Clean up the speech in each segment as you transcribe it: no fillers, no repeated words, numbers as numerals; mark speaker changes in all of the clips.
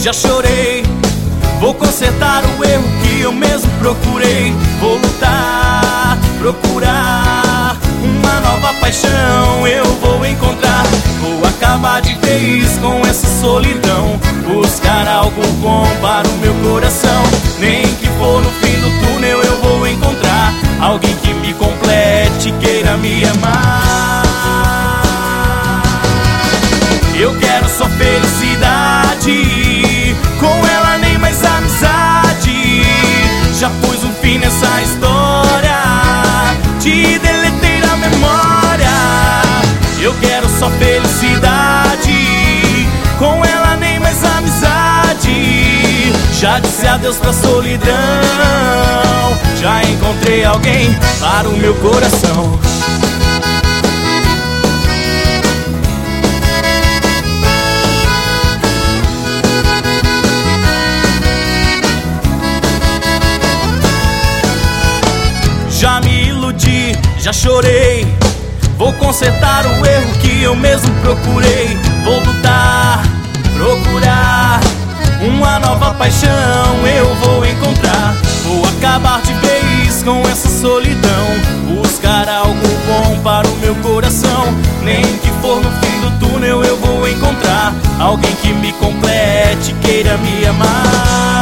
Speaker 1: já chorei. Vou consertar o erro que eu mesmo procurei. Vou lutar, procurar uma nova paixão eu vou encontrar. Vou acabar de vez com essa solidão, buscar algo bom para o meu coração. Nem que for no fim do túnel eu vou encontrar alguém que me complete, queira me amar. Eu quero só felicidade, com ela nem mais amizade. Já pus um fim nessa história, te deletei da memória. Eu quero só felicidade, com ela nem mais amizade. Já disse adeus pra solidão, já encontrei alguém para o meu coração. Já me iludi, já chorei. Vou consertar o erro que eu mesmo procurei. Vou lutar, procurar uma nova paixão eu vou encontrar. Vou acabar de vez com essa solidão, buscar algo bom para o meu coração. Nem que for no fim do túnel eu vou encontrar alguém que me complete, queira me amar.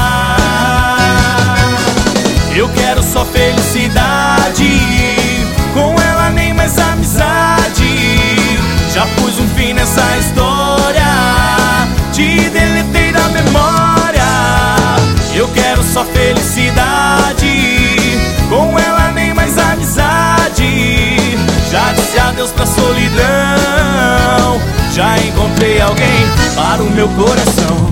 Speaker 1: Eu quero só felicidade, com ela nem mais amizade. Já pus um fim nessa história, te deletei da memória. Eu quero só felicidade, com ela nem mais amizade. Já disse adeus pra solidão, já encontrei alguém para o meu coração.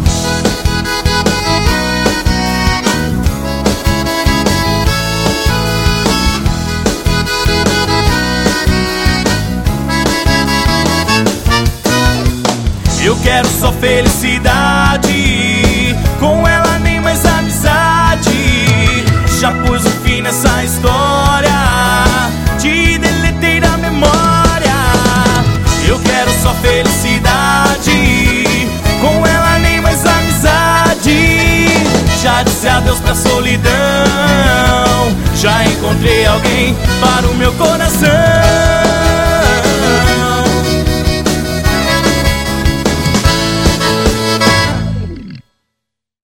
Speaker 1: Eu quero só felicidade, com ela nem mais amizade. Já pus um fim nessa história, te deletei da memória. Eu quero só felicidade, com ela nem mais amizade. Já disse adeus pra solidão, já encontrei alguém para o meu coração.